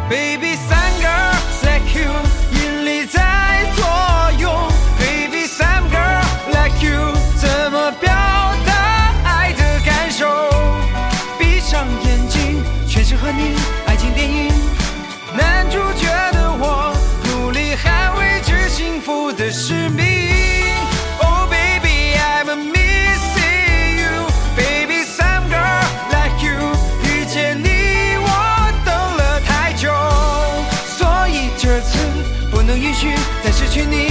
Baby some girl like you 引力在作用 Baby some girl like you 怎么表达爱的感受闭上眼睛全是和你爱情电影男主角的我努力捍卫着幸福的使命 Oh baby I'm missing you Baby some girl like you 遇见你我等了太久所以这次不能允许再失去你